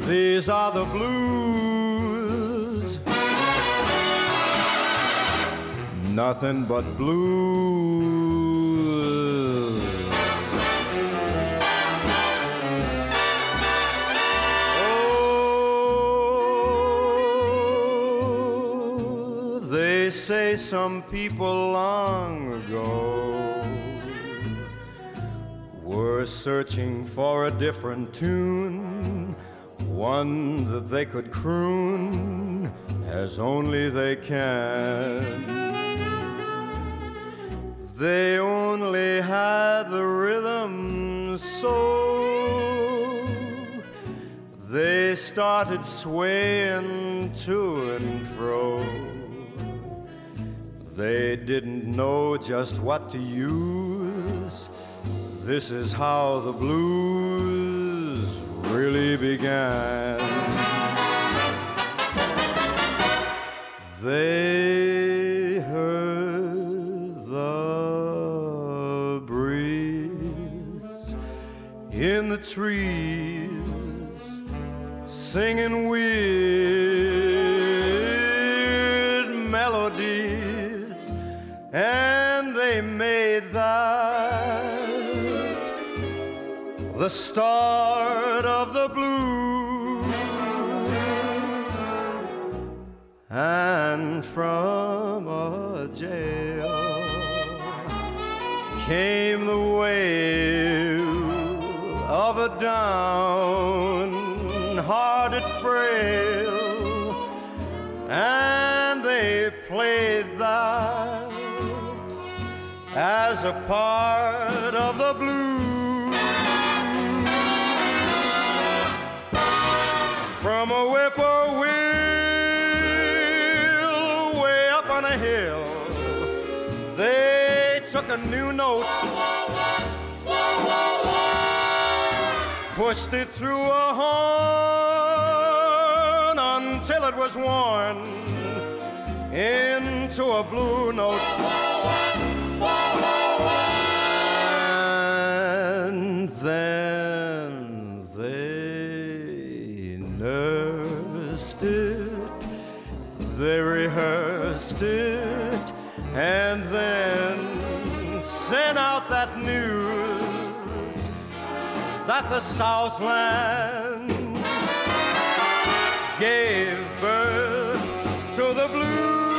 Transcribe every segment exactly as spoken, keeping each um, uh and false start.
These are the blues, nothing but blues. Oh, they say some people long ago were searching for a different tune, one that they could croon as only they can. They only had the rhythm, so they started swaying to and fro. They didn't know just what to use. This is how the blues really began. They heard the breeze in the trees singing weird melodies, and they made that the start of the blues. And from a jail came the wail of a downhearted frail, and they played that as a part of the blues. From a whippoorwill way up on a hill, they took a new note, pushed it through a horn until it was worn into a blue note. And then they nursed it, they rehearsed it, and then sent out that news that the Southland gave birth to the blues.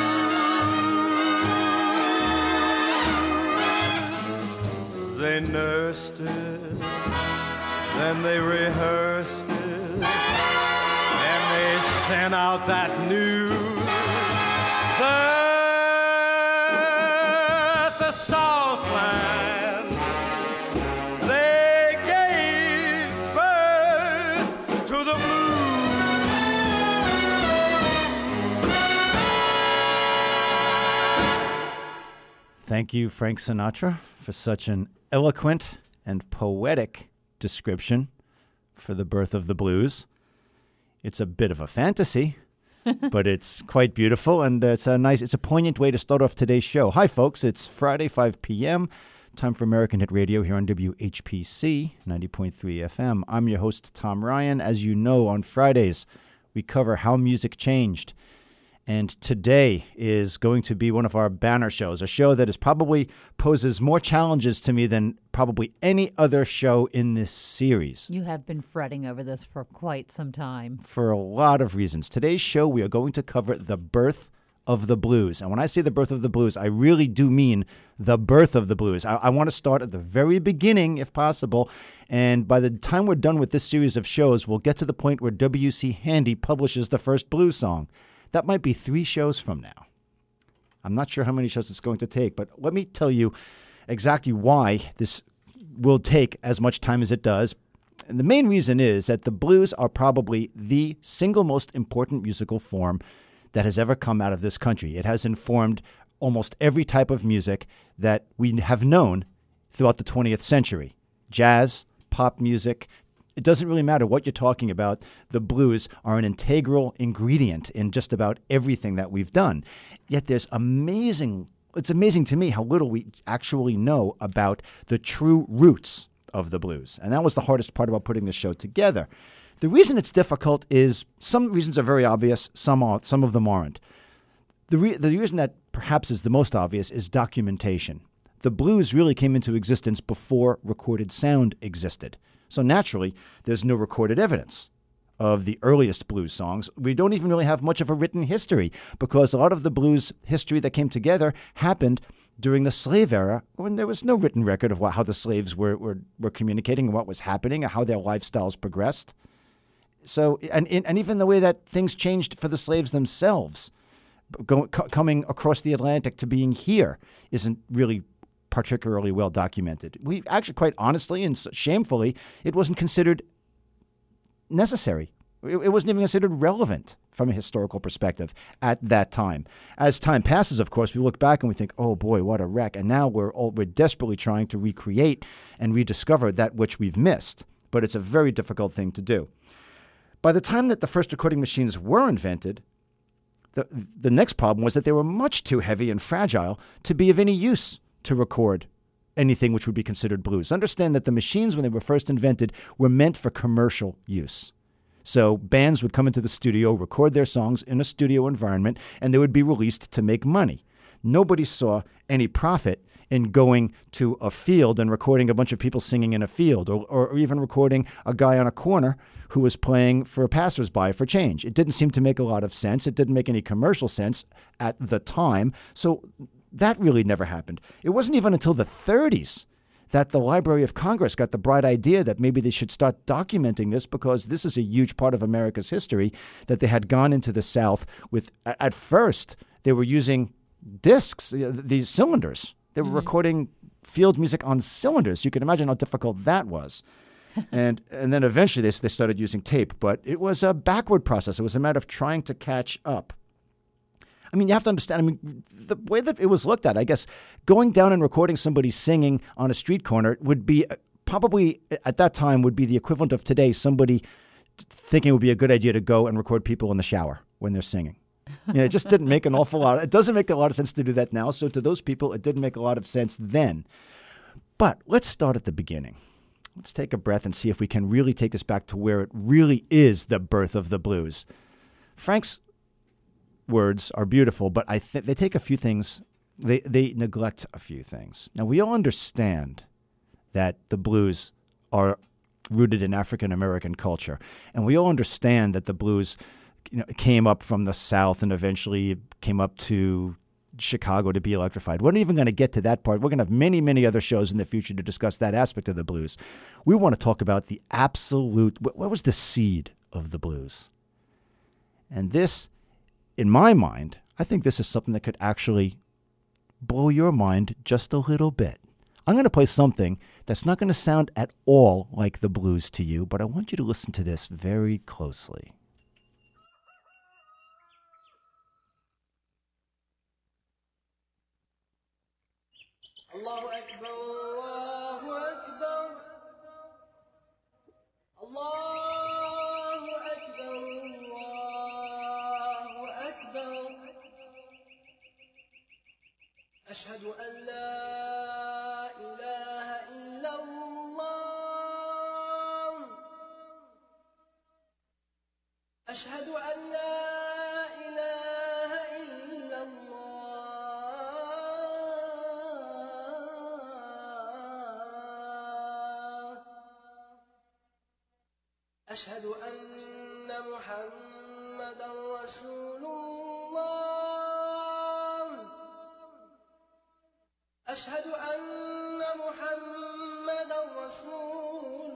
They nursed it, then they rehearsed it, and they sent out that news that the Southland, they gave birth to the blues. Thank you, Frank Sinatra, for such an eloquent and poetic description for the birth of the blues. It's a bit of a fantasy, but it's quite beautiful, and it's a nice, it's a poignant way to start off today's show. Hi, folks. It's Friday, five p.m., time for American Hit Radio here on W H P C ninety point three F M. I'm your host, Tom Ryan. As you know, on Fridays, we cover how music changed. And today is going to be one of our banner shows, a show that is probably poses more challenges to me than probably any other show in this series. You have been fretting over this for quite some time. For a lot of reasons. Today's show, we are going to cover the birth of the blues. And when I say the birth of the blues, I really do mean the birth of the blues. I, I want to start at the very beginning, if possible. And by the time we're done with this series of shows, we'll get to the point where W C Handy publishes the first blues song. That might be three shows from now. I'm not sure how many shows it's going to take, but let me tell you exactly why this will take as much time as it does. And the main reason is that the blues are probably the single most important musical form that has ever come out of this country. It has informed almost every type of music that we have known throughout the twentieth century. Jazz, pop music. It doesn't really matter what you're talking about. The blues are an integral ingredient in just about everything that we've done. Yet there's amazing, it's amazing to me how little we actually know about the true roots of the blues. And that was the hardest part about putting this show together. The reason it's difficult is some reasons are very obvious, some are, some of them aren't. The, re- the reason that perhaps is the most obvious is documentation. The blues really came into existence before recorded sound existed. So naturally, there's no recorded evidence of the earliest blues songs. We don't even really have much of a written history because a lot of the blues history that came together happened during the slave era when there was no written record of what, how the slaves were, were, were communicating and what was happening and how their lifestyles progressed. So, and, and even the way that things changed for the slaves themselves, go, co- coming across the Atlantic to being here isn't really particularly well documented. We actually, quite honestly and shamefully, it wasn't considered necessary. It wasn't even considered relevant from a historical perspective at that time. As time passes, of course, we look back and we think, oh boy, what a wreck. And now we're all, we're desperately trying to recreate and rediscover that which we've missed. But it's a very difficult thing to do. By the time that the first recording machines were invented, the, the next problem was that they were much too heavy and fragile to be of any use to record anything which would be considered blues. Understand that the machines, when they were first invented, were meant for commercial use. So bands would come into the studio, record their songs in a studio environment, and they would be released to make money. Nobody saw any profit in going to a field and recording a bunch of people singing in a field, or, or even recording a guy on a corner who was playing for passersby for change. It didn't seem to make a lot of sense. It didn't make any commercial sense at the time. So that really never happened. It wasn't even until the thirties that the Library of Congress got the bright idea that maybe they should start documenting this because this is a huge part of America's history, that they had gone into the South with, at first, they were using discs, you know, these cylinders. They were mm-hmm. recording field music on cylinders. You can imagine how difficult that was. and and then eventually they, they started using tape, but it was a backward process. It was a matter of trying to catch up. I mean, you have to understand, I mean, the way that it was looked at, I guess, going down and recording somebody singing on a street corner would be probably, at that time, would be the equivalent of today, somebody thinking it would be a good idea to go and record people in the shower when they're singing. You know, it just didn't make an awful lot. It doesn't make a lot of sense to do that now. So to those people, it didn't make a lot of sense then. But let's start at the beginning. Let's take a breath and see if we can really take this back to where it really is the birth of the blues. Frank's words are beautiful, but I think they take a few things, they, they neglect a few things. Now, we all understand that the blues are rooted in African-American culture, and we all understand that the blues, you know, came up from the South and eventually came up to Chicago to be electrified. We're not even going to get to that part. We're going to have many, many other shows in the future to discuss that aspect of the blues. We want to talk about the absolute, what was the seed of the blues? And this, in my mind, I think this is something that could actually blow your mind just a little bit. I'm going to play something that's not going to sound at all like the blues to you, but I want you to listen to this very closely. Allahu Akbar, Allahu Akbar, Allahu Akbar, Allahu Akbar. Ashhadu an la ilaha illa Allah. Ashhadu an la ilaha illa Allah. أشهد أن محمدا رسول الله. أشهد أن محمدا رسول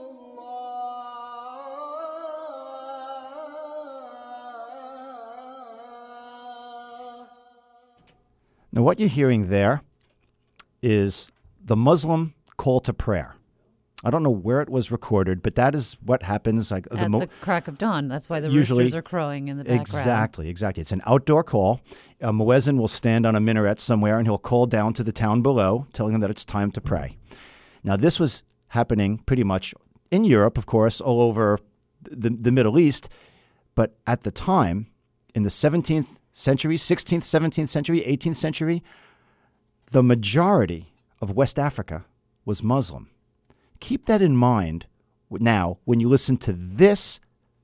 الله. Now, what you're hearing there is the Muslim call to prayer. I don't know where it was recorded, but that is what happens. Like At the, mo- the crack of dawn. That's why the usually, roosters are crowing in the background. Exactly, exactly. It's an outdoor call. A muezzin will stand on a minaret somewhere, and he'll call down to the town below, telling them that it's time to pray. Now, this was happening pretty much in Europe, of course, all over the, the Middle East. But at the time, in the seventeenth century, sixteenth, seventeenth century, eighteenth century, the majority of West Africa was Muslim. Keep that in mind now when you listen to this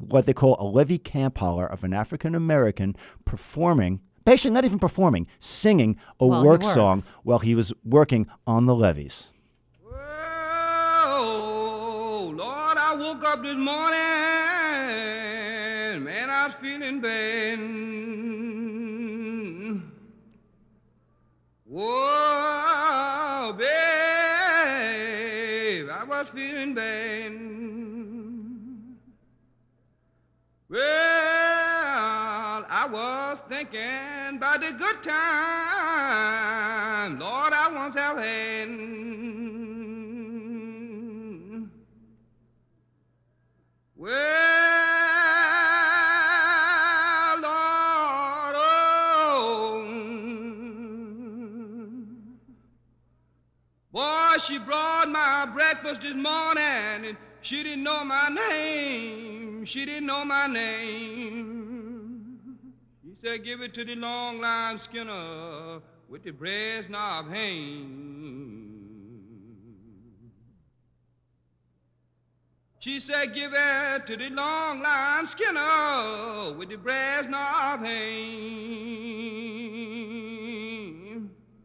what they call a levee camp holler of an African American performing, basically not even performing, singing a While he work works. song while he was working on the levees. Oh, Lord, I woke up this morning, man, I was feeling bad. Whoa, babe, I was feeling bad. Well, I was thinking about the good time, Lord, I once have had. Well, Lord, oh, boy, she brought my breakfast this morning, and she didn't know my name. She didn't know my name. She said, give it to the long line Skinner with the breast knob hang. She said, give it to the long line Skinner with the brass knob hang.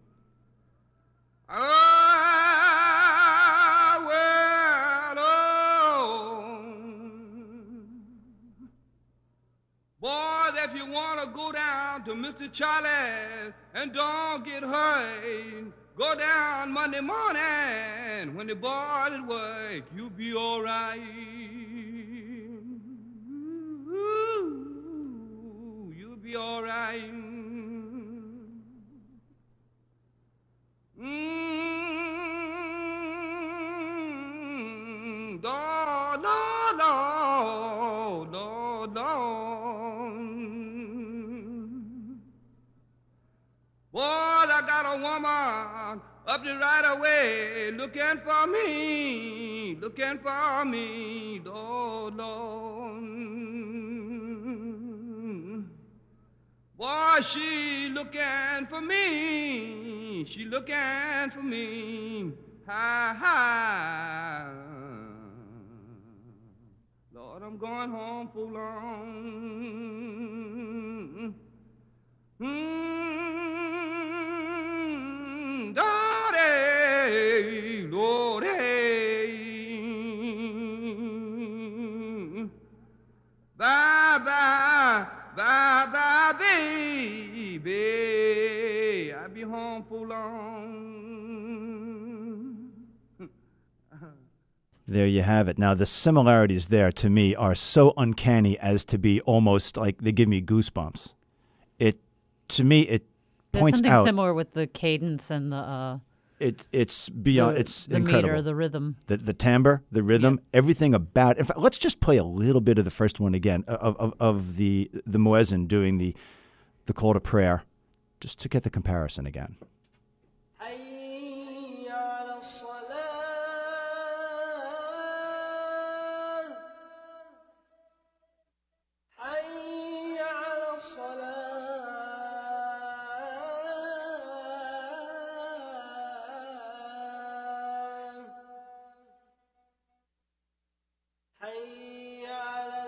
Oh, well, oh. Boys, if you want to go down to Mister Charlie and don't get hurt, go down Monday morning when the boys at work, you'll be all right. Ooh, you'll be all right. Mm, Lord, Lord, Lord, Lord, Lord. Boy, I got a woman up the right away, looking for me, looking for me, Lord, Lord. Boy, she looking for me, she looking for me, hi, hi. Lord, I'm going home for long. Mm, Lordy, Lordy. Bye, bye, bye, bye, baby. I'll be home for long. There you have it. Now, the similarities there to me are so uncanny as to be almost like they give me goosebumps. It, to me, it There's points something out. similar with the cadence and the uh, It, it's beyond. the, it's the incredible. meter, the rhythm. The, the timbre, the rhythm, everything about it. In fact, let's just play a little bit of the first one again of of, of the the muezzin doing the the call to prayer, just to get the comparison again. حي على الصلاة حي على الصلاة حي على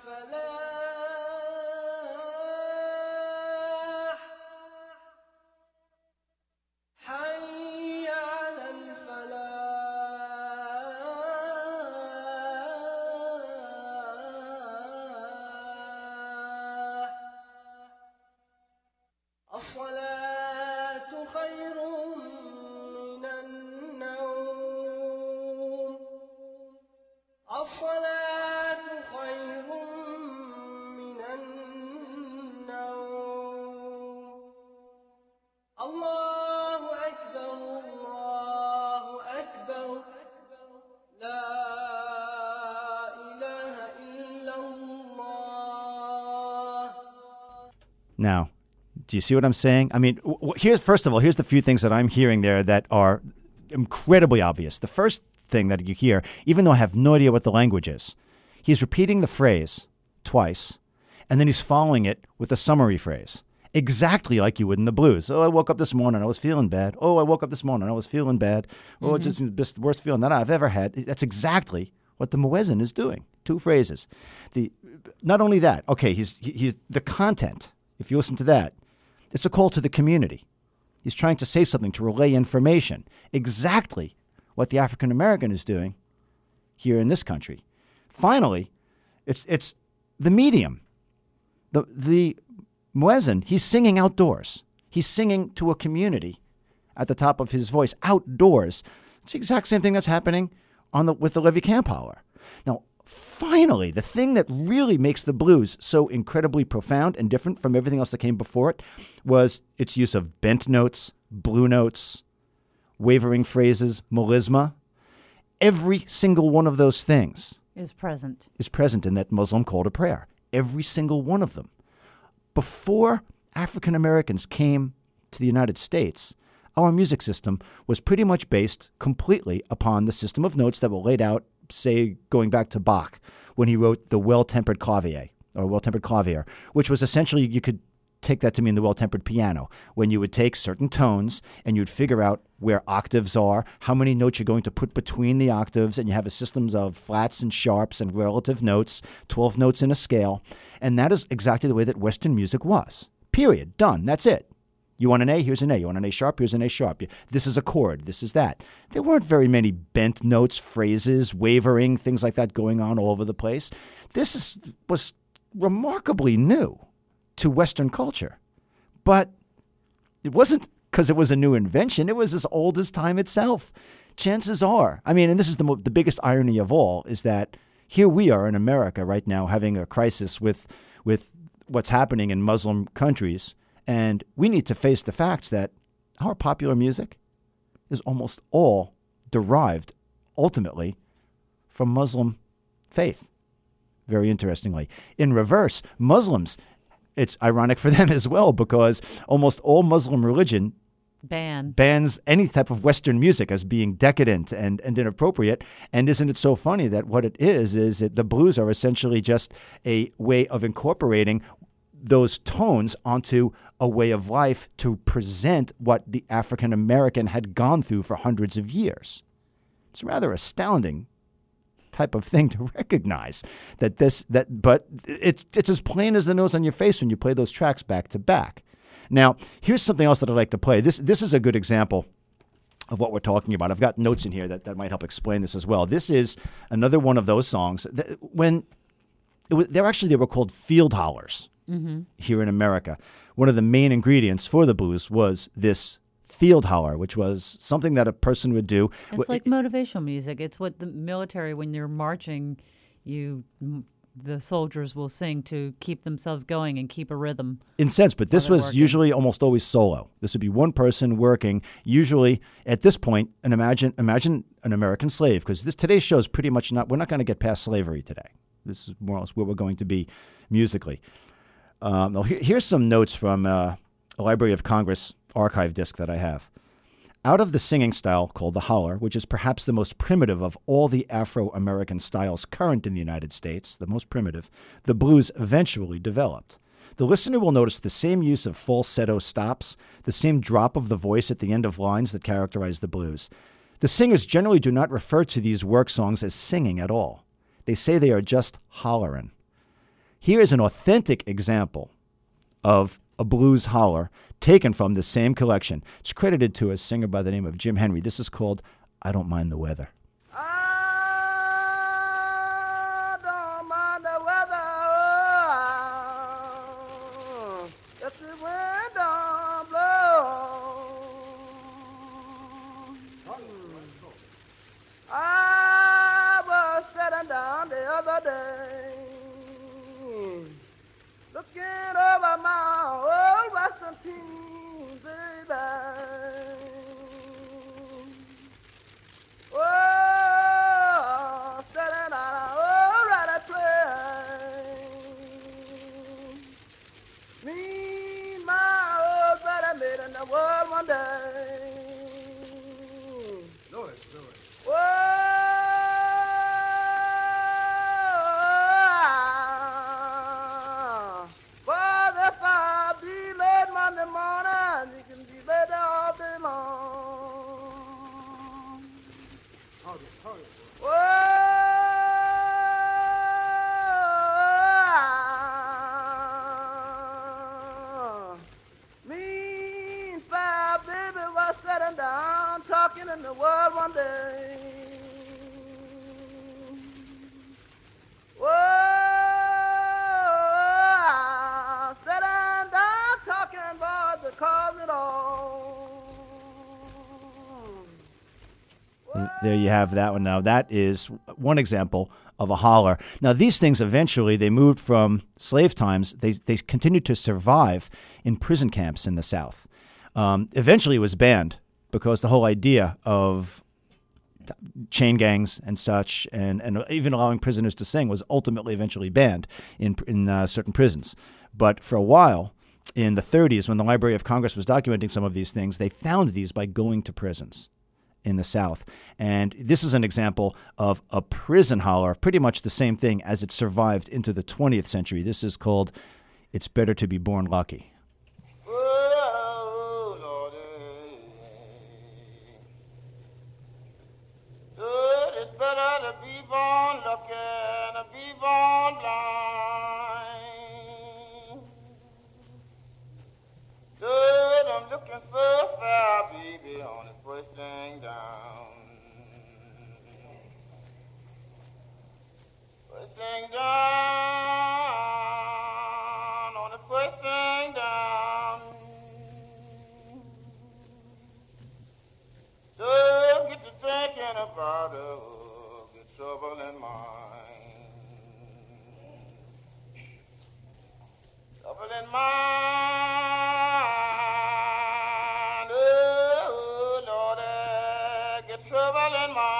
الفلاح حي على الفلاح الصلاة خير من النوم الصلاة خير من النوم الله أكبر الله أكبر لا إله إلا الله. Now, do you see what I'm saying? I mean, w- w- here's first of all, here's the few things that I'm hearing there that are incredibly obvious. The first thing that you hear, even though I have no idea what the language is, he's repeating the phrase twice, and then he's following it with a summary phrase, exactly like you would in the blues. Oh, I woke up this morning, I was feeling bad. Oh, I woke up this morning, I was feeling bad. Oh, it's just the worst feeling that I've ever had. That's exactly what the muezzin is doing. two phrases. The not only that, okay, he's he- he's the content. If you listen to that, it's a call to the community. He's trying to say something to relay information. Exactly what the African American is doing here in this country. Finally, it's it's the medium. The the muezzin, he's singing outdoors. He's singing to a community at the top of his voice outdoors. It's the exact same thing that's happening on the with the Levi Camp Holler. Now, finally, the thing that really makes the blues so incredibly profound and different from everything else that came before it was its use of bent notes, blue notes, wavering phrases, melisma. Every single one of those things Is present. is present in that Muslim call to prayer. Every single one of them. Before African Americans came to the United States, our music system was pretty much based completely upon the system of notes that were laid out, say, going back to Bach, when he wrote the well-tempered clavier, or well-tempered clavier, which was essentially, you could take that to mean the well-tempered piano, when you would take certain tones and you'd figure out where octaves are, how many notes you're going to put between the octaves, and you have a systems of flats and sharps and relative notes, twelve notes in a scale, and that is exactly the way that Western music was. Period. Done. That's it. You want an A? Here's an A. You want an A sharp? Here's an A sharp. This is a chord. This is that. There weren't very many bent notes, phrases, wavering, things like that going on all over the place. This is, was remarkably new to Western culture. But it wasn't because it was a new invention. It was as old as time itself. Chances are, I mean, and this is the, mo- the biggest irony of all, is that here we are in America right now having a crisis with with what's happening in Muslim countries. And we need to face the facts that our popular music is almost all derived, ultimately, from Muslim faith. Very interestingly. In reverse, Muslims, it's ironic for them as well, because almost all Muslim religion Ban. bans any type of Western music as being decadent and, and inappropriate. And isn't it so funny that what it is, is that the blues are essentially just a way of incorporating those tones onto a way of life to present what the African American had gone through for hundreds of years. It's a rather astounding type of thing to recognize that this, that, but it's, it's as plain as the nose on your face when you play those tracks back to back. Now, here's something else that I'd like to play. This, this is a good example of what we're talking about. I've got notes in here that, that might help explain this as well. This is another one of those songs that when it was, they're actually, they were called field hollers. Mm-hmm. Here in America. One of the main ingredients for the blues was this field holler, which was something that a person would do. It's like motivational music. It's what the military, when you're marching, you the soldiers will sing to keep themselves going and keep a rhythm. In sense, but this was working. usually almost always solo. This would be one person working, usually at this point, and imagine imagine an American slave, because this today's show is pretty much not, we're not going to get past slavery today. This is more or less where we're going to be musically. Um, here, here's some notes from uh, a Library of Congress archive disc that I have. Out of the singing style called the holler, which is perhaps the most primitive of all the Afro-American styles current in the United States, the most primitive, the blues eventually developed. The listener will notice the same use of falsetto stops, the same drop of the voice at the end of lines that characterize the blues. The singers generally do not refer to these work songs as singing at all. They say they are just hollerin'. Here is an authentic example of a blues holler taken from the same collection. It's credited to a singer by the name of Jim Henry. This is called I Don't Mind the Weather. I don't mind the weather. If the wind don't blow. I was sitting down the other day, looking over my old Western team, baby. Oh, sitting on an old ruddy train. Me, my old buddy, made in the world one day. Do it, do it. Oh, but if I be late Monday morning, There you have that one. Now, that is one example of a holler. Now, these things eventually, they moved from slave times. They, they continued to survive in prison camps in the South. Um, eventually, it was banned because the whole idea of chain gangs and such, and, and even allowing prisoners to sing was ultimately eventually banned in, in uh, certain prisons. But for a while, in the thirties, when the Library of Congress was documenting some of these things, they found these by going to prisons in the South. And this is an example of a prison holler, pretty much the same thing as it survived into the twentieth century. This is called It's Better to Be Born Lucky. Oh, Lordy. Good, it's better to be born lucky than to be born blind. Good, I'm looking for a fair baby on his first thing down. First thing down, on the first thing down. So get to thinking about it, get trouble in mind. Trouble in mind, oh Lordy, get trouble in mind.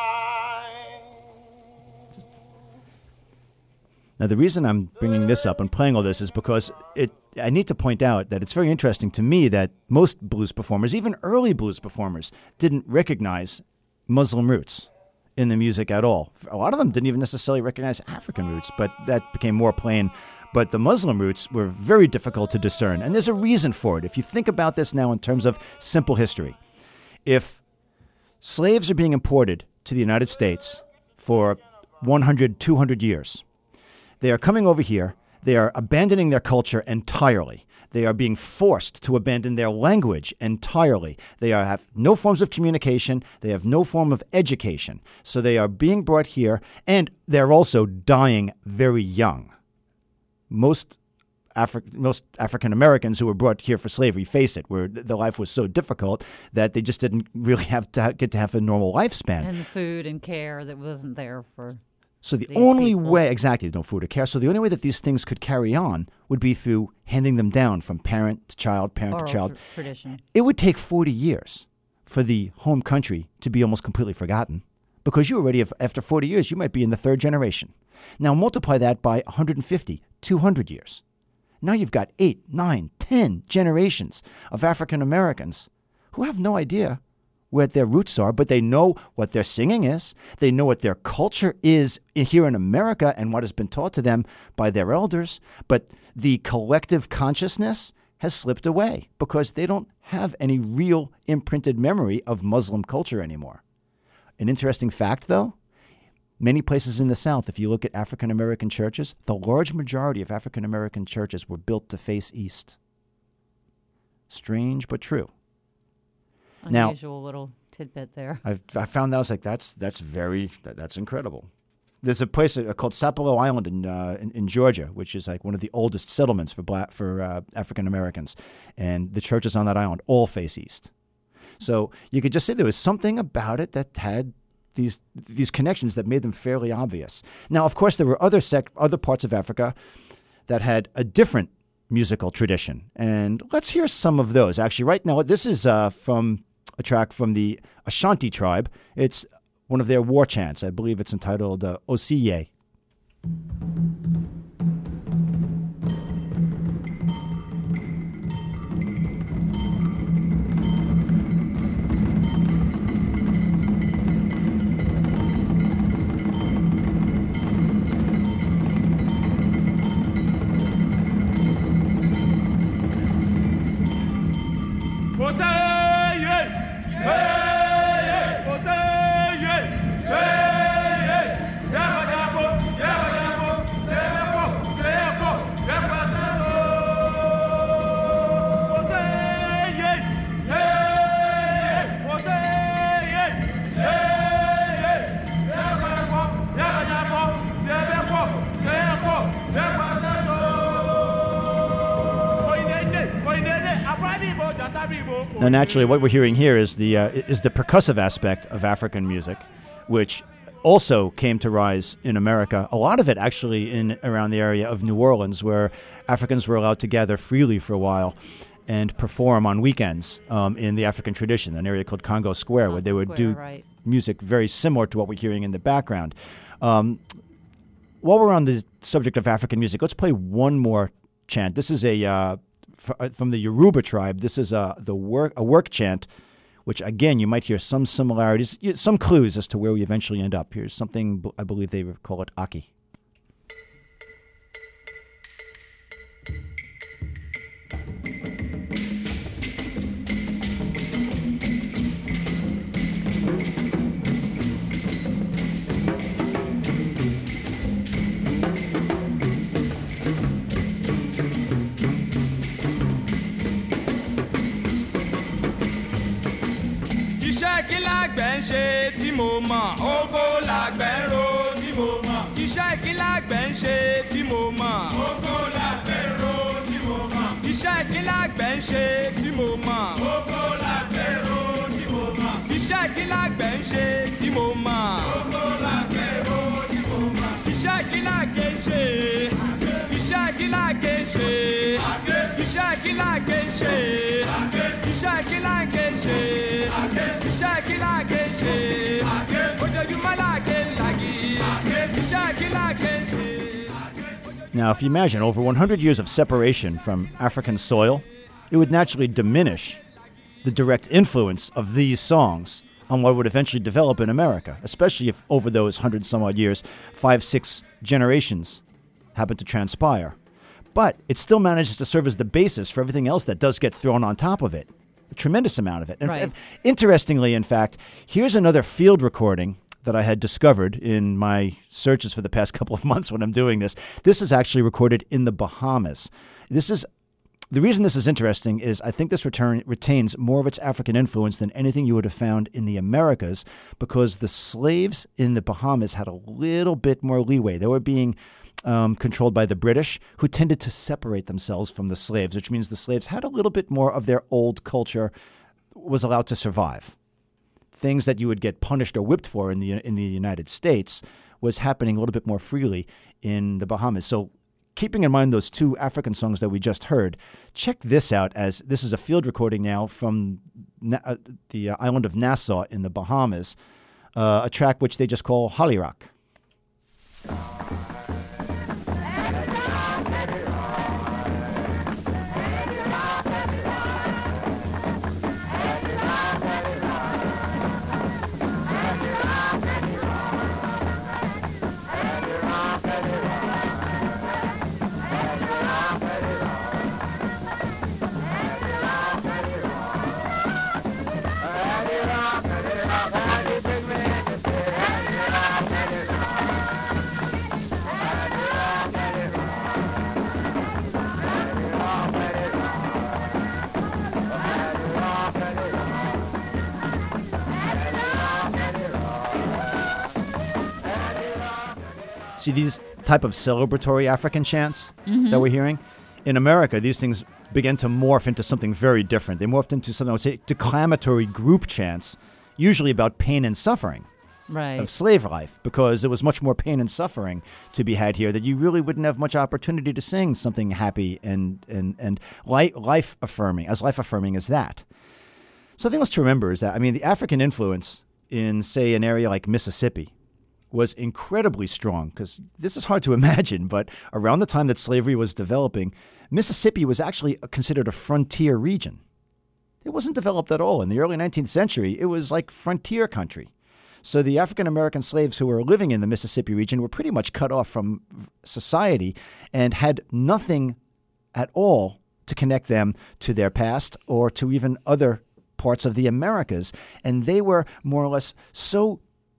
Now, the reason I'm bringing this up and playing all this is because it. I need to point out that it's very interesting to me that most blues performers, even early blues performers, didn't recognize Muslim roots in the music at all. A lot of them didn't even necessarily recognize African roots, but that became more plain. But the Muslim roots were very difficult to discern, and there's a reason for it. If you think about this now in terms of simple history, if slaves are being imported to the United States for one hundred, two hundred years, they are coming over here. They are abandoning their culture entirely. They are being forced to abandon their language entirely. They are, have no forms of communication. They have no form of education. So they are being brought here, and they're also dying very young. Most Afri- most African Americans who were brought here for slavery, face it, where the life was so difficult that they just didn't really have to ha- get to have a normal lifespan. And the food and care that wasn't there for. So the these only people. way, exactly, no food or care. So the only way that these things could carry on would be through handing them down from parent to child, parent Oral to child. tr- tradition. It would take forty years for the home country to be almost completely forgotten, because you already have, after forty years, you might be in the third generation. Now multiply that by one hundred fifty, two hundred years. Now you've got eight, nine, ten generations of African Americans who have no idea where their roots are, but they know what their singing is. They know what their culture is here in America and what has been taught to them by their elders. But the collective consciousness has slipped away because they don't have any real imprinted memory of Muslim culture anymore. An interesting fact, though, many places in the South, if you look at African American churches, the large majority of African American churches were built to face east. Strange but true. Now- Unusual little tidbit there. I've, I found that I was like, that's that's very that, that's incredible. There's a place uh, called Sapelo Island in, uh, in in Georgia, which is like one of the oldest settlements for black for uh, African Americans, and the churches on that island all face east. So you could just say there was something about it that had these these connections that made them fairly obvious. Now, of course, there were other sec- other parts of Africa that had a different musical tradition, and let's hear some of those. Actually, right now, this is uh, from a track from the Ashanti tribe. It's one of their war chants. I believe it's entitled uh, Osiye. Now, naturally, what we're hearing here is the uh, is the percussive aspect of African music, which also came to rise in America. A lot of it actually in around the area of New Orleans, where Africans were allowed to gather freely for a while and perform on weekends um, in the African tradition, an area called Congo Square, Congo where they would Square, do right. music very similar to what we're hearing in the background. Um, while we're on the subject of African music, let's play one more chant. This is a uh, f- from the Yoruba tribe. This is a the work a work chant, which again you might hear some similarities, some clues as to where we eventually end up. Here's something I believe they call it Aki. Iṣẹ́ kí lágbẹ̀ ń ṣe tí mo mọ̀, oko lágbẹ̀ ń ro tí mo mọ̀. Iṣẹ́ kí lágbẹ̀ ń ṣe tí mo mọ̀, oko lágbẹ̀ ń ro tí mo mọ̀. Iṣẹ́ kí lágbẹ̀ ń ṣe tí mo mọ̀, oko lágbẹ̀ ń ro tí mo mọ̀. Iṣẹ́ kí lágbẹ̀ ń ṣe tí mo mọ̀, oko lágbẹ̀ ń ro tí mo mọ̀. Iṣẹ́ kí lágbẹ̀ ń ṣe, iṣẹ́ kí lágbẹ̀ ń ṣe, iṣẹ́ kí lágbẹ̀ ń ṣe, iṣẹ́ kí lágbẹ̀ ń ṣe. Now, if you imagine over one hundred years of separation from African soil, it would naturally diminish the direct influence of these songs on what would eventually develop in America, especially if over those hundred some odd years, five, six generations happen to transpire. But it still manages to serve as the basis for everything else that does get thrown on top of it. A tremendous amount of it. And right. f- interestingly, in fact, here's another field recording that I had discovered in my searches for the past couple of months when I'm doing this. This is actually recorded in the Bahamas. This is the reason this is interesting is I think this return, retains more of its African influence than anything you would have found in the Americas, because the slaves in the Bahamas had a little bit more leeway. They were being Um, controlled by the British, who tended to separate themselves from the slaves, which means the slaves had a little bit more of their old culture was allowed to survive. Things that you would get punished or whipped for in the in the United States was happening a little bit more freely in the Bahamas. So keeping in mind those two African songs that we just heard, check this out, as this is a field recording now from Na- uh, the uh, island of Nassau in the Bahamas, uh, a track which they just call Holly Rock. See, these type of celebratory African chants mm-hmm. that we're hearing, in America, these things began to morph into something very different. They morphed into something, I would say, declamatory group chants, usually about pain and suffering right. of slave life, because there was much more pain and suffering to be had here that you really wouldn't have much opportunity to sing something happy and, and, and life-affirming, as life-affirming as that. Something else to remember is that, I mean, the African influence in, say, an area like Mississippi was incredibly strong, because this is hard to imagine, but around the time that slavery was developing, Mississippi was actually considered a frontier region. It wasn't developed at all. In the early nineteenth century, it was like frontier country. So the African-American slaves who were living in the Mississippi region were pretty much cut off from society and had nothing at all to connect them to their past or to even other parts of the Americas. And they were more or less so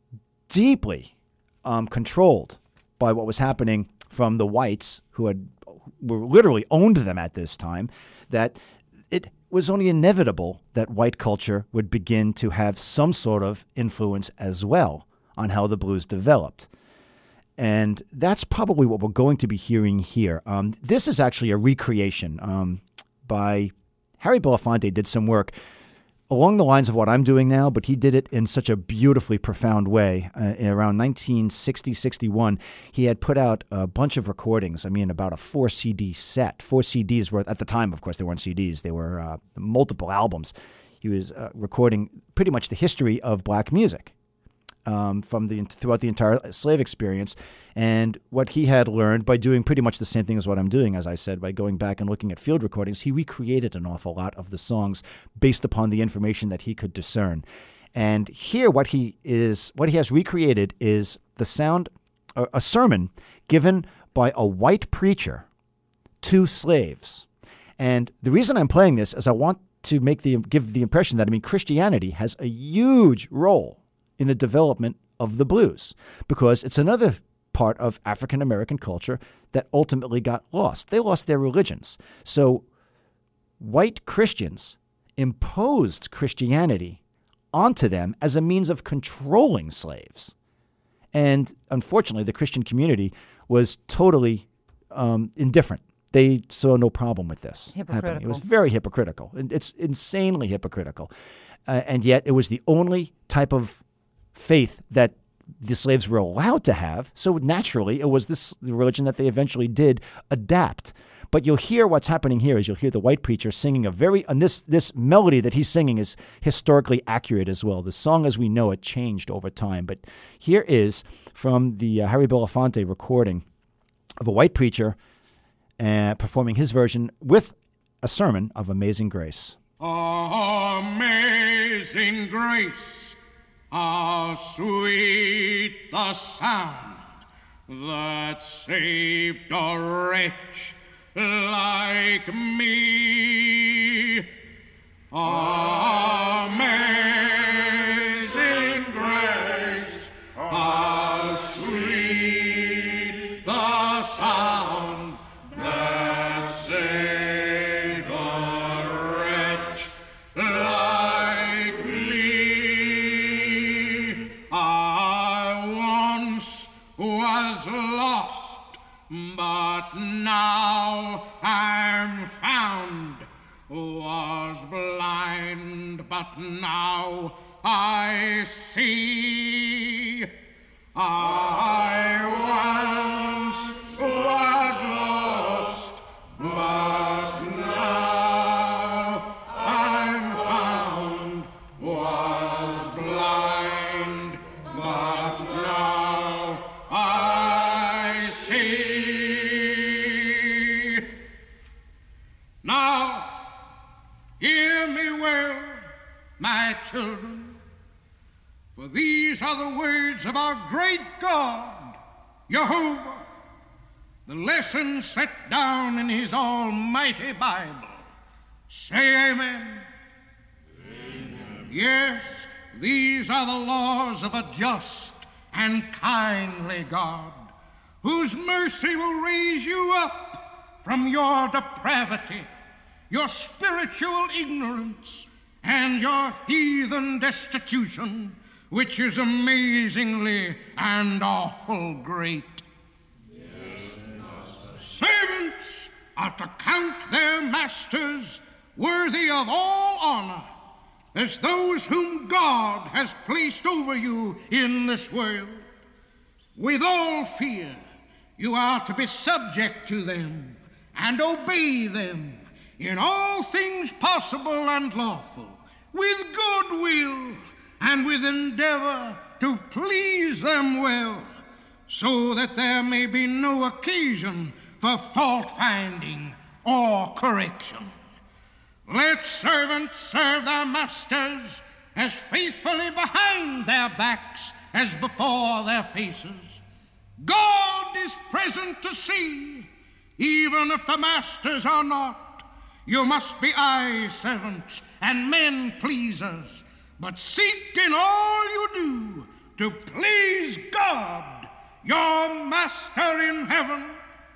deeply Um, controlled by what was happening from the whites, who had were literally owned them at this time, that it was only inevitable that white culture would begin to have some sort of influence as well on how the blues developed. And that's probably what we're going to be hearing here. Um, this is actually a recreation um, by Harry Belafonte. Did some work along the lines of what I'm doing now, but he did it in such a beautifully profound way. Uh, around nineteen sixty, sixty-one, he had put out a bunch of recordings. I mean, about a four C D set. Four C Ds worth. At the time, of course, they weren't C Ds. They were uh, multiple albums. He was uh, recording pretty much the history of black music um, from the throughout the entire slave experience. And what he had learned by doing pretty much the same thing as what I'm doing, as I said, by going back and looking at field recordings, he recreated an awful lot of the songs based upon the information that he could discern. And here what he is, what he has recreated is the sound, a, a sermon given by a white preacher to slaves. And the reason I'm playing this is I want to make the give the impression that, I mean, Christianity has a huge role in the development of the blues, because it's another part of African American culture that ultimately got lost. They lost their religions. So white Christians imposed Christianity onto them as a means of controlling slaves. And unfortunately, the Christian community was totally um, indifferent. They saw no problem with this happening. It was very hypocritical. It's insanely hypocritical. Uh, and yet it was the only type of faith that the slaves were allowed to have. So naturally, it was this the religion that they eventually did adapt. But you'll hear what's happening here is you'll hear the white preacher singing a very, and this, this melody that he's singing is historically accurate as well. The song as we know it changed over time. But here is from the uh, Harry Belafonte recording of a white preacher uh, performing his version with a sermon of Amazing Grace. Amazing grace, how sweet the sound that saved a wretch like me. Amazing grace, how sweet the sound that saved a wretch like me. I once was lost, but now I'm found. Was blind, but now I see. I once was lost, but now I'm found. Was blind, but now I see. Now, hear me well, my children, for these are the words of our great God, Jehovah, the lesson set down in his almighty Bible. Say amen. Amen. Yes, these are the laws of a just and kindly God, whose mercy will raise you up from your depravity, your spiritual ignorance, and your heathen destitution, which is amazingly and awful great. Yes, servants are to count their masters worthy of all honor, as those whom God has placed over you in this world. With all fear, you are to be subject to them and obey them in all things possible and lawful, with good will and with endeavor to please them well, so that there may be no occasion for fault-finding or correction. Let servants serve their masters as faithfully behind their backs as before their faces. God is present to see, even if the masters are not. You must be eye servants and men pleasers, but seek in all you do to please God, your Master in heaven.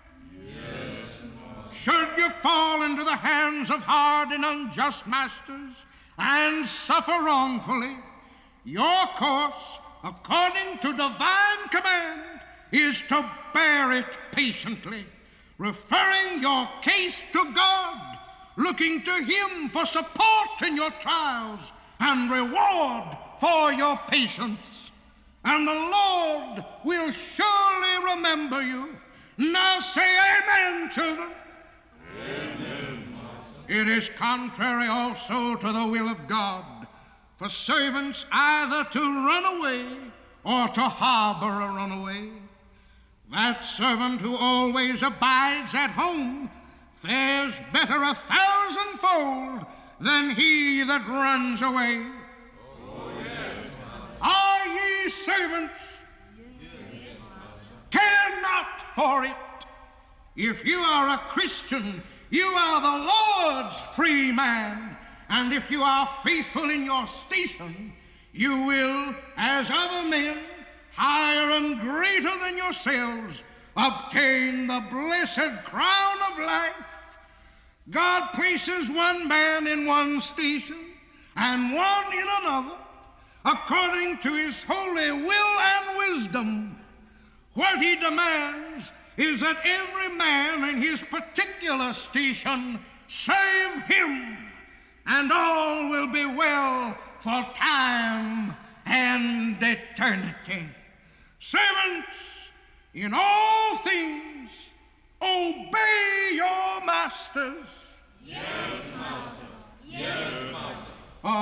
Yes, should you fall into the hands of hard and unjust masters and suffer wrongfully, your course, according to divine command, is to bear it patiently, referring your case to God, looking to him for support in your trials, and reward for your patience. And the Lord will surely remember you. Now say amen, children. Amen, Master. It is contrary also to the will of God for servants either to run away or to harbor a runaway. That servant who always abides at home fares better a thousandfold than he that runs away. Oh, yes, are ye servants? Yes, care not for it. If you are a Christian, you are the Lord's free man. And if you are faithful in your station, you will, as other men, higher and greater than yourselves, obtain the blessed crown of life. God places one man in one station and one in another, according to his holy will and wisdom. What he demands is that every man in his particular station serve him, and all will be well for time and eternity. Servants, in all things, obey your masters. Yes, Master. Yes, Master.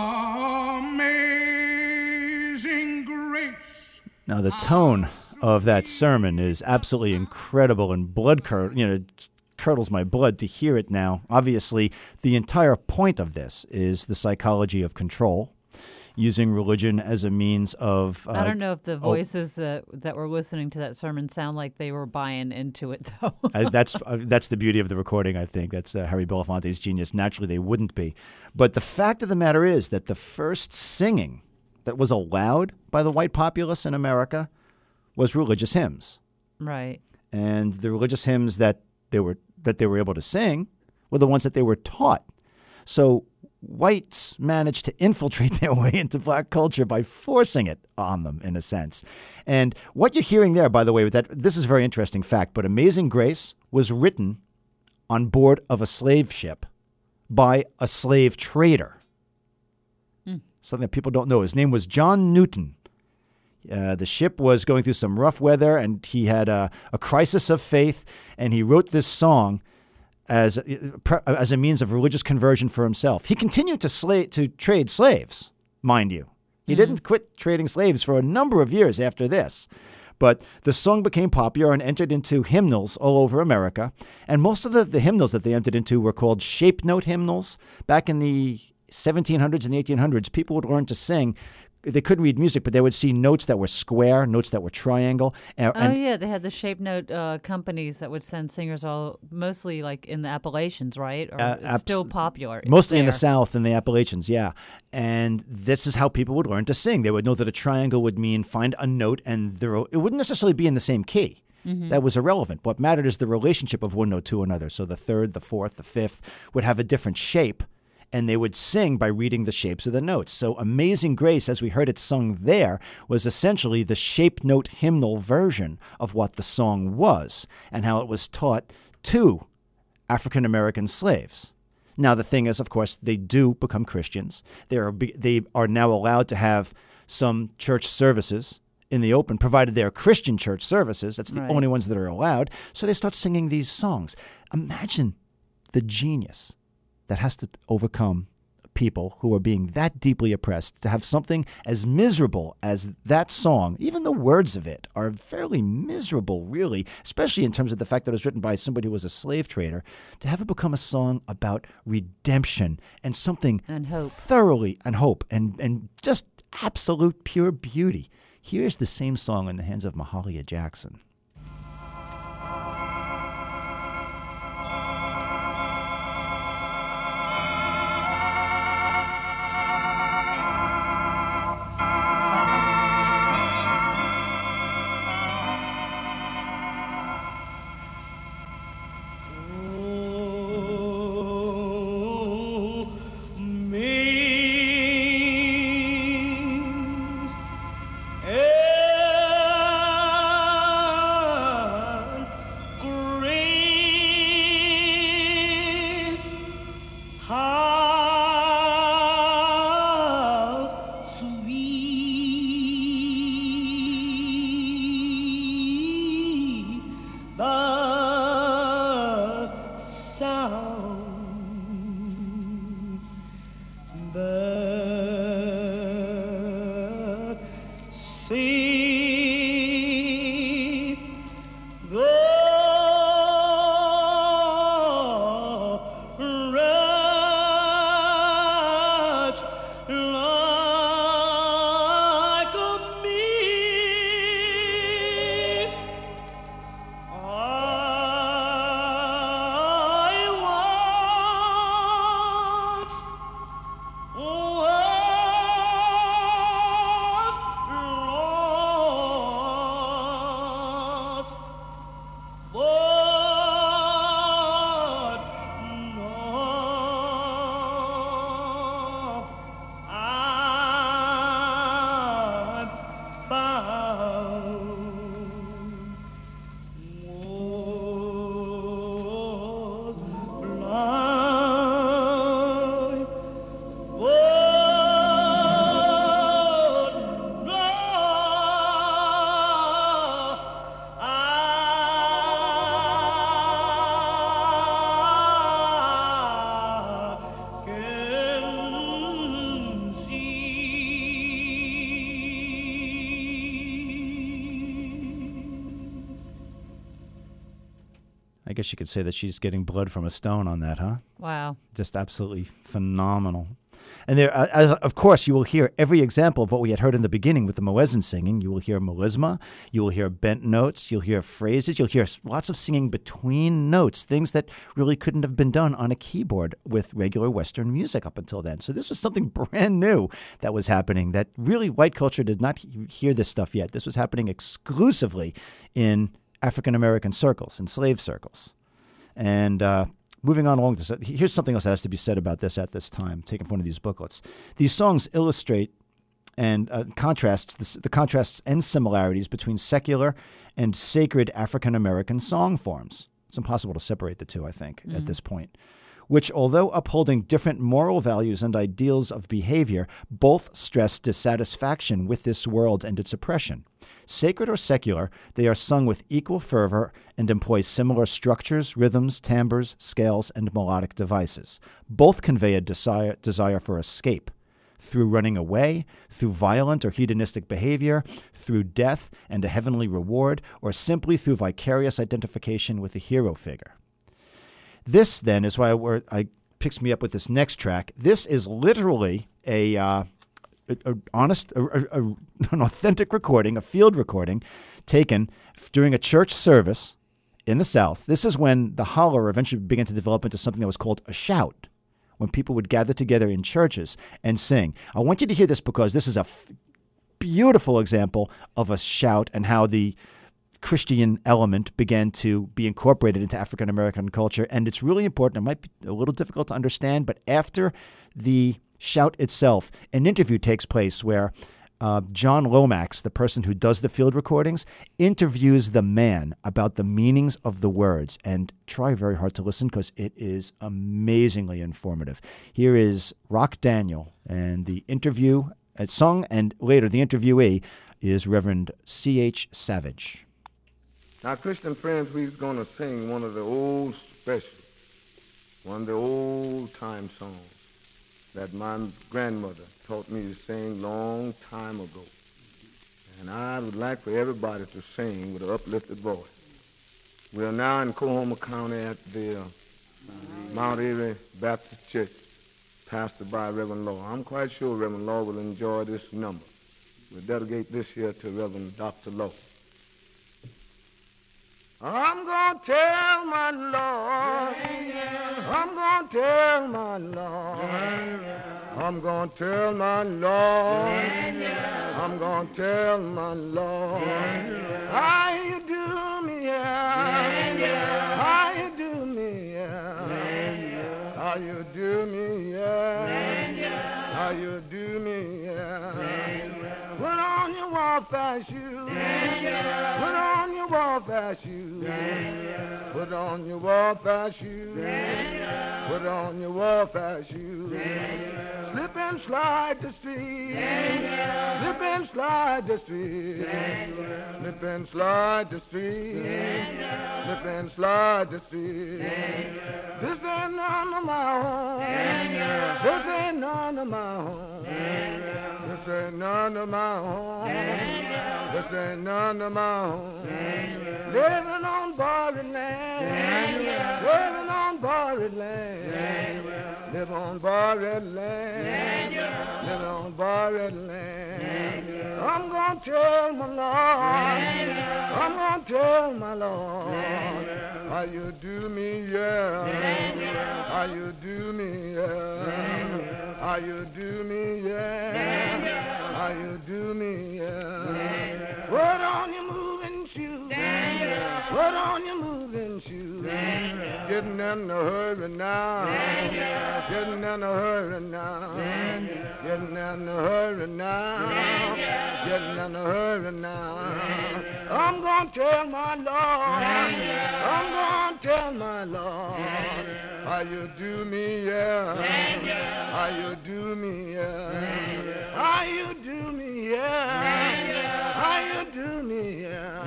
Amazing grace. Now, the tone of that sermon is absolutely incredible and blood cur- you know, it curdles my blood to hear it now. Obviously, the entire point of this is the psychology of control, using religion as a means of... Uh, I don't know if the oh, voices uh, that were listening to that sermon sound like they were buying into it, though. I, that's uh, that's the beauty of the recording, I think. That's uh, Harry Belafonte's genius. Naturally, they wouldn't be. But the fact of the matter is that the first singing that was allowed by the white populace in America was religious hymns. Right. And the religious hymns that they were that they were able to sing were the ones that they were taught. So whites managed to infiltrate their way into black culture by forcing it on them, in a sense. And what you're hearing there, by the way, with that, this is a very interesting fact, but Amazing Grace was written on board of a slave ship by a slave trader. Mm. Something that people don't know. His name was John Newton. Uh, the ship was going through some rough weather, and he had a, a crisis of faith, and he wrote this song as as a means of religious conversion for himself. He continued to sla- to trade slaves, mind you. He mm-hmm. didn't quit trading slaves for a number of years after this. But the song became popular and entered into hymnals all over America. And most of the, the hymnals that they entered into were called shape note hymnals. Back in the seventeen hundreds and eighteen hundreds, people would learn to sing. They couldn't read music, but they would see notes that were square, notes that were triangle. And, oh, and yeah. They had the shape note uh, companies that would send singers all, mostly like in the Appalachians, right? Or uh, it's abs- still popular. Mostly there. in the South and the Appalachians, yeah. And this is how people would learn to sing. They would know that a triangle would mean find a note, and there, it wouldn't necessarily be in the same key. Mm-hmm. That was irrelevant. What mattered is the relationship of one note to another. So the third, the fourth, the fifth would have a different shape, and they would sing by reading the shapes of the notes. So Amazing Grace, as we heard it sung there, was essentially the shape note hymnal version of what the song was and how it was taught to African-American slaves. Now, the thing is, of course, they do become Christians. They are, they are now allowed to have some church services in the open, provided they are Christian church services. That's the right. only ones that are allowed. So they start singing these songs. Imagine the genius that has to overcome people who are being that deeply oppressed to have something as miserable as that song. Even the words of it are fairly miserable, really, especially in terms of the fact that it was written by somebody who was a slave trader. To have it become a song about redemption and something and hope. thoroughly, and hope, and, and just absolute pure beauty. Here's the same song in the hands of Mahalia Jackson. I guess you could say that she's getting blood from a stone on that, huh? Wow. Just absolutely phenomenal. And there, uh, as, of course, you will hear every example of what we had heard in the beginning with the muezzin singing. You will hear melisma, you will hear bent notes, you'll hear phrases, you'll hear lots of singing between notes, things that really couldn't have been done on a keyboard with regular Western music up until then. So this was something brand new that was happening that really white culture did not he- hear this stuff yet. This was happening exclusively in African-American circles, in slave circles. And uh, moving on along this, here's something else that has to be said about this at this time, taken from one of these booklets. These songs illustrate and uh, contrasts the, the contrasts and similarities between secular and sacred African-American song forms. It's impossible to separate the two, I think, mm. at this point, which, although upholding different moral values and ideals of behavior, both stress dissatisfaction with this world and its oppression. Sacred or secular, they are sung with equal fervor and employ similar structures, rhythms, timbres, scales, and melodic devices. Both convey a desire, desire for escape, through running away, through violent or hedonistic behavior, through death and a heavenly reward, or simply through vicarious identification with a hero figure. This, then, is why we're, I picks me up with this next track. This is literally a... Uh, A, a honest, a, a, an authentic recording, a field recording, taken f- during a church service in the South. This is when the holler eventually began to develop into something that was called a shout, when people would gather together in churches and sing. I want you to hear this because this is a f- beautiful example of a shout and how the Christian element began to be incorporated into African-American culture. And it's really important. It might be a little difficult to understand, but after the shout itself, an interview takes place where uh, John Lomax, the person who does the field recordings, interviews the man about the meanings of the words. And try very hard to listen because it is amazingly informative. Here is Rock Daniel, and the interview, it's sung, and later the interviewee is Reverend C H Savage. Now, Christian friends, we're going to sing one of the old specials, one of the old-time songs that my grandmother taught me to sing long time ago. And I would like for everybody to sing with an uplifted voice. We are now in Coahoma County at the uh, Mount Airy Baptist Church, pastored by Reverend Law. I'm quite sure Reverend Law will enjoy this number. We'll dedicate this here to Reverend Doctor Law. I'm gonna tell my Lord, I'm gonna tell my Lord, I'm gonna tell my Lord, I'm gonna tell my Lord, how you do me, yeah, how you do me, yeah, how you do me, yeah, how you do me, yeah. Put on your warpath shoes, put on your warpath shoes, put on your warpath shoes, put on your warpath shoes. Slip and slide the street, slip and slide the street, slip and slide the street, slip and slide the street. This ain't none of my home, this ain't none of my home, this ain't none of my home, this ain't none of my home. Living on borrowed land, living on borrowed land, live on borrowed land, live on borrowed land. I'm gonna tell my Lord, I'm gonna tell my Lord, how you do me, yeah, how you do me, yeah, how you do me, yeah, how you do me, yeah. Put on your moving shoes, put on your moving shoes, getting in a hurry now, getting in a hurry now, getting in a hurry now, getting in a hurry now. I'm gonna tell my Lord, I'm gonna tell my Lord, how you do me, yeah, how you do me, yeah, how you do me, yeah, how you do me, yeah.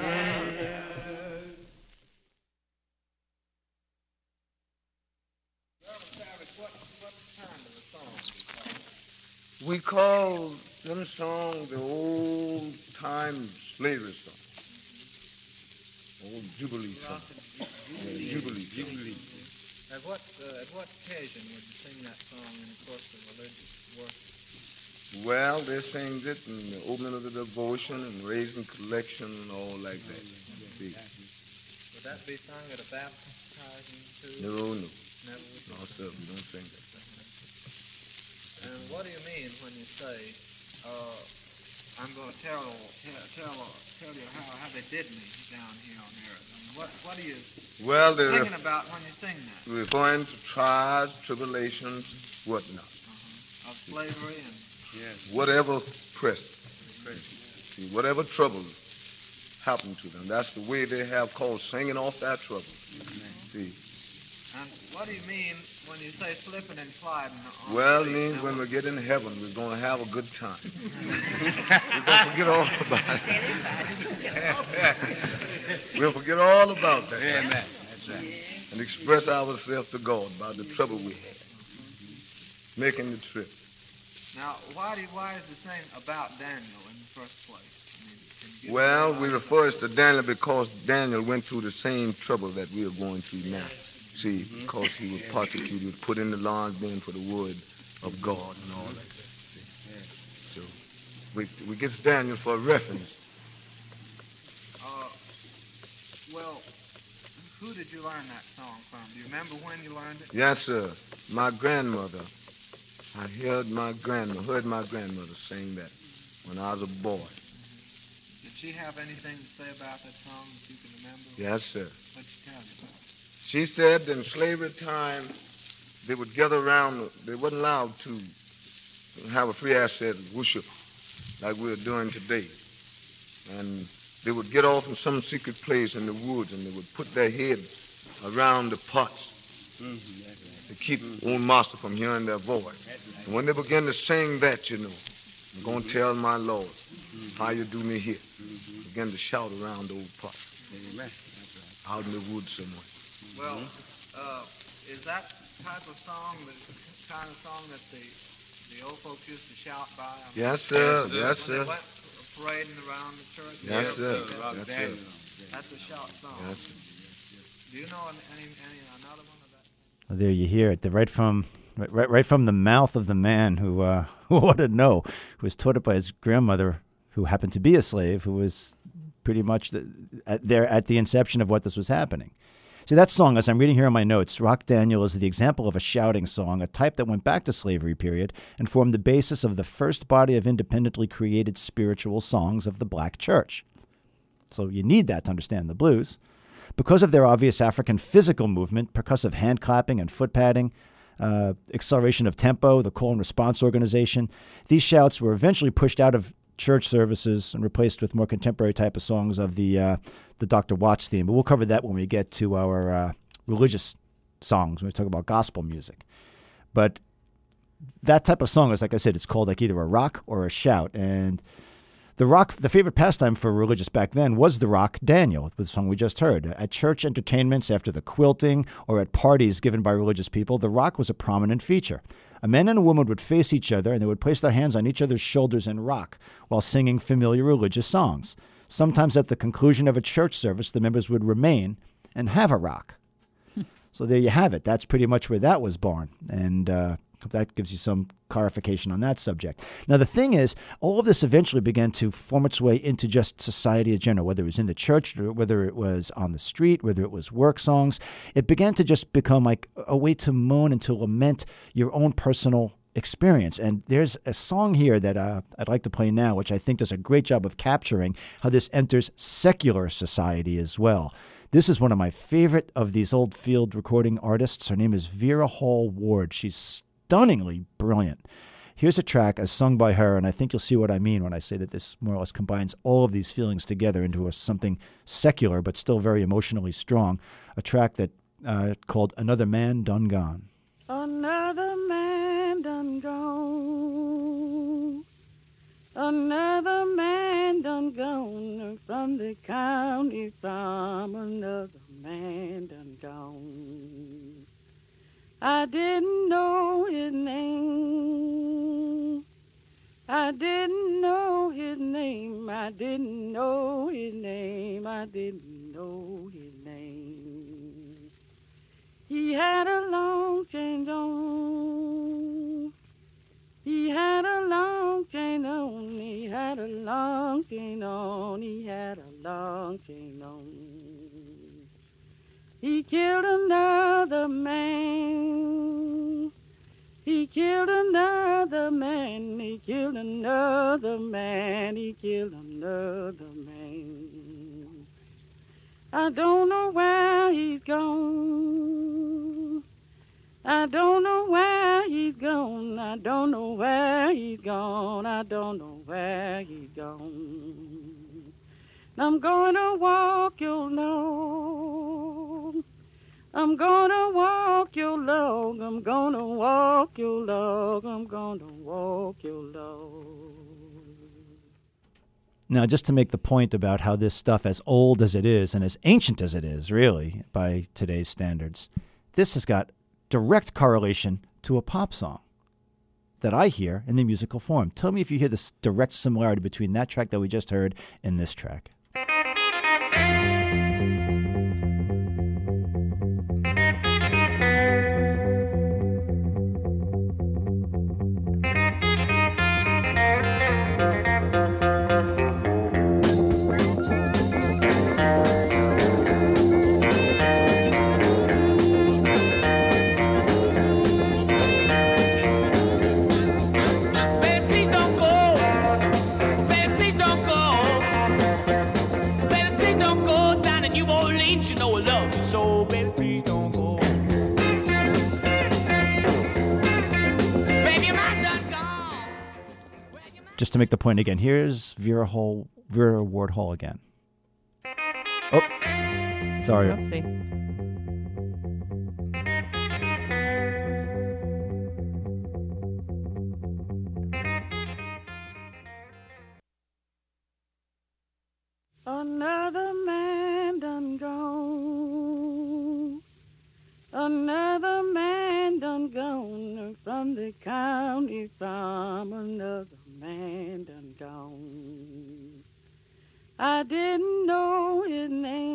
We call them songs the old-time slavery song, old Jubilee song, yeah, Jubilee At what uh, at what occasion would you sing that song in the course of religious worship? Well, they sing it in the opening of the devotion and raising collection and all like that. See? Would that be sung at a baptizing too? No, no. Never would. No, sir, we don't sing that. And what do you mean when you say, uh, I'm going to tell tell tell, tell you how, how they did me down here on earth? I mean, what what are you well, thinking about when you sing that? Referring to trials, tribulations, whatnot. Uh-huh. Of slavery and yes. Whatever pressed. See, whatever trouble happened to them. That's the way they have called singing off that trouble. Mm-hmm. See. And what do you mean when you say slipping and sliding? On well, it means when we get in heaven, we're going to have a good time. We're going to forget all about it. We'll forget all about that. Amen. That's right. And express ourselves to God about the trouble we had. Making the trip. Now, why do you, why is the saying about Daniel in the first place? I mean, can you give well, me we refer us to Daniel because Daniel went through the same trouble that we are going through now. See, because he was persecuted, put in the lions den for the word of God and all that. See? So we we get Daniel for a reference. Uh, well, who did you learn that song from? Do you remember when you learned it? Yes, sir. My grandmother. I heard my grandmother, heard my grandmother sing that when I was a boy. Mm-hmm. Did she have anything to say about that song that you can remember? Yes, sir. What'd she tell you about it? She said in slavery time, they would gather around, they wasn't allowed to have a free access worship like we're doing today. And they would get off in some secret place in the woods and they would put their head around the pots mm-hmm. to keep mm-hmm. old master from hearing their voice. And when they began to sing that, you know, I'm going to tell my Lord mm-hmm. how you do me here. Mm-hmm. Began to shout around the old pots right. out in the woods somewhere. Well, uh, is that type of song the kind of song that the the old folks used to shout by? I mean, yes, sir. Yes, when sir. They went parading around the church. Yes, sir. Yes, yes, sir. That's a shout song. Yes, sir. Do you know any, any another one of that? Well, there you hear it, the, right from right, right from the mouth of the man who uh, who ought to know, who was taught it by his grandmother, who happened to be a slave, who was pretty much the, at, there at the inception of what this was happening. See, that song, as I'm reading here in my notes, Rock Daniel is the example of a shouting song, a type that went back to slavery period and formed the basis of the first body of independently created spiritual songs of the black church. So you need that to understand the blues. Because of their obvious African physical movement, percussive hand clapping and foot padding, uh, acceleration of tempo, the call and response organization, these shouts were eventually pushed out of church services and replaced with more contemporary type of songs of the uh, the Doctor Watts theme. But we'll cover that when we get to our uh, religious songs, when we talk about gospel music. But that type of song is, like I said, it's called like either a rock or a shout. And the rock, the favorite pastime for religious back then was the Rock Daniel, the song we just heard. At church entertainments, after the quilting, or at parties given by religious people, the rock was a prominent feature. A man and a woman would face each other, and they would place their hands on each other's shoulders and rock while singing familiar religious songs. Sometimes at the conclusion of a church service, the members would remain and have a rock. So there you have it. That's pretty much where that was born. And uh, that gives you some clarification on that subject. Now, the thing is, all of this eventually began to form its way into just society in general, whether it was in the church, whether it was on the street, whether it was work songs. It began to just become like a way to moan and to lament your own personal experience. And there's a song here that uh, I'd like to play now, which I think does a great job of capturing how this enters secular society as well. This is one of my favorite of these old field recording artists. Her name is Vera Hall Ward. She's stunningly brilliant. Here's a track as sung by her, and I think you'll see what I mean when I say that this more or less combines all of these feelings together into a, something secular but still very emotionally strong. A track that uh, called Another Man Done Gone. Another man done gone. Another man done gone from the county farm. Another man done gone. I didn't know his name. I didn't know his name. I didn't know his name. I didn't know his name. He had a long He killed another man. He killed another man. He killed another man. He killed another man. I don't know where he's gone. I don't know where he's gone. I don't know where he's gone. I don't know where he's gone. I'm gonna walk your log. I'm gonna walk your log. I'm gonna walk your log. I'm gonna walk your log. Now, just to make the point about how this stuff, as old as it is and as ancient as it is, really, by today's standards, this has got direct correlation to a pop song that I hear in the musical form. Tell me if you hear this direct similarity between that track that we just heard and this track. Just to make the point again, here's Vera Hall, Vera Ward Hall again. Oh, sorry. Oopsie. Another man done gone. Another man done gone from the county farm. Another man done gone. I didn't know his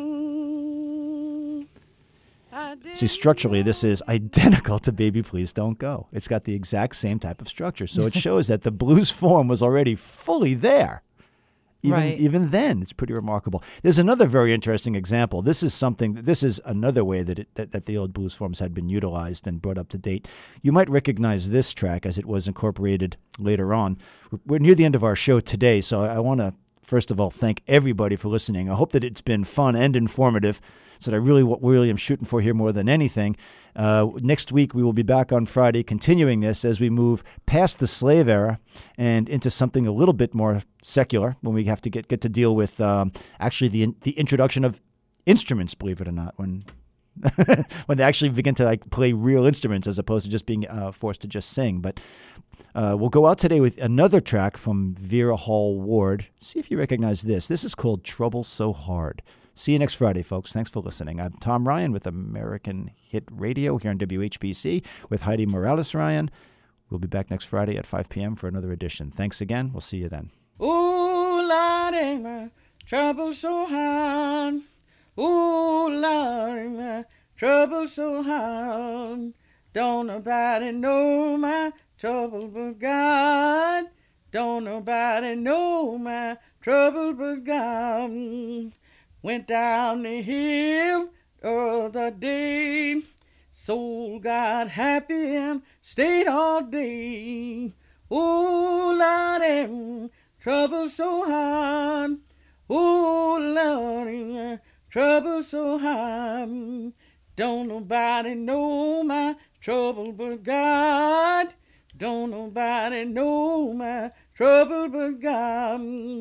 name. See, structurally, this is identical to Baby Please Don't Go. It's got the exact same type of structure. So it shows that the blues form was already fully there. Even, right. even then, it's pretty remarkable. There's another very interesting example. This is something. This is another way that, it, that that the old blues forms had been utilized and brought up to date. You might recognize this track as it was incorporated later on. We're near the end of our show today, so I, I want to first of all thank everybody for listening. I hope that it's been fun and informative. So that I really, what really am shooting for here more than anything. Uh, next week we will be back on Friday, continuing this as we move past the slave era and into something a little bit more secular, when we have to get, get to deal with um, actually the the introduction of instruments. Believe it or not, when when they actually begin to like play real instruments as opposed to just being uh, forced to just sing. But uh, we'll go out today with another track from Vera Hall Ward. See if you recognize this. This is called "Trouble So Hard." See you next Friday, folks. Thanks for listening. I'm Tom Ryan with American Hit Radio here on W H B C with Heidi Morales Ryan. We'll be back next Friday at five p.m. for another edition. Thanks again. We'll see you then. Ooh, Lord, ain't my trouble so hard. Ooh, Lord, ain't my trouble so hard. Don't nobody know my trouble but God. Don't nobody know my trouble but God. Went down the hill the other day. Soul got happy and stayed all day. Oh, Lord, trouble so hard. Oh, Lord, trouble so hard. Don't nobody know my trouble but God. Don't nobody know my trouble but God.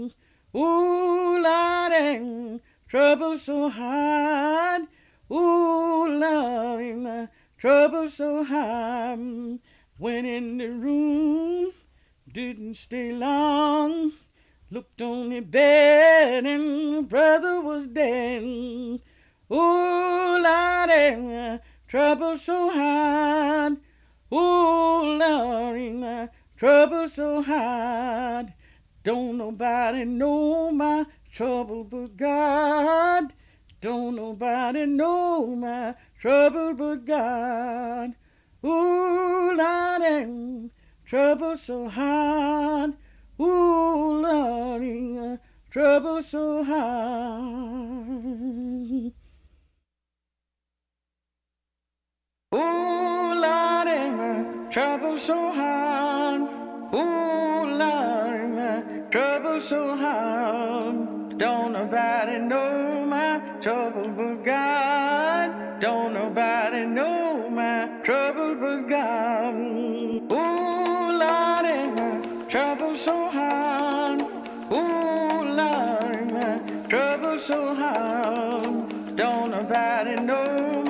Oh, Lord, trouble so hard. Ooh, Lord, my trouble so hard. Went in the room, didn't stay long. Looked on the bed and brother was dead. Ooh, Lord, trouble so hard. Ooh, Lord, my trouble so hard. Don't nobody know my trouble but God. Don't nobody know my trouble but God. Ooh, Lord, trouble so hard. Ooh, Lord, trouble so hard. trouble so hard. Ooh, Lord, my trouble so hard. Don't nobody know my trouble but God. Don't nobody know my trouble but God. Ooh, Lord, my trouble so hard. Ooh, Lord, my trouble so hard. Don't nobody know